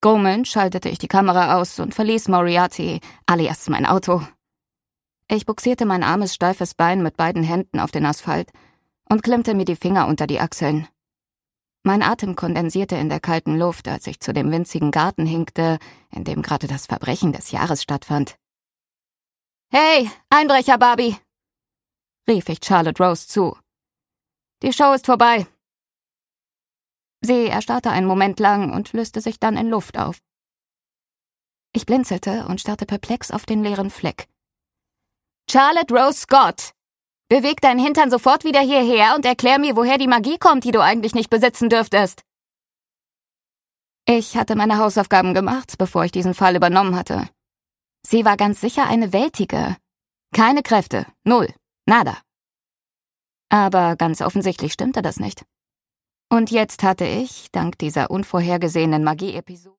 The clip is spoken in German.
Grummelnd schaltete ich die Kamera aus und verließ Moriarty, alias mein Auto. Ich buxierte mein armes, steifes Bein mit beiden Händen auf den Asphalt und klemmte mir die Finger unter die Achseln. Mein Atem kondensierte in der kalten Luft, als ich zu dem winzigen Garten hinkte, in dem gerade das Verbrechen des Jahres stattfand. »Hey, Einbrecher, Barbie!« rief ich Charlotte Rose zu. »Die Show ist vorbei.« Sie erstarrte einen Moment lang und löste sich dann in Luft auf. Ich blinzelte und starrte perplex auf den leeren Fleck. »Charlotte Rose Scott! Beweg deinen Hintern sofort wieder hierher und erklär mir, woher die Magie kommt, die du eigentlich nicht besitzen dürftest.« Ich hatte meine Hausaufgaben gemacht, bevor ich diesen Fall übernommen hatte. Sie war ganz sicher eine Weltige. Keine Kräfte, null, nada. Aber ganz offensichtlich stimmte das nicht. Und jetzt hatte ich, dank dieser unvorhergesehenen Magie-Episode,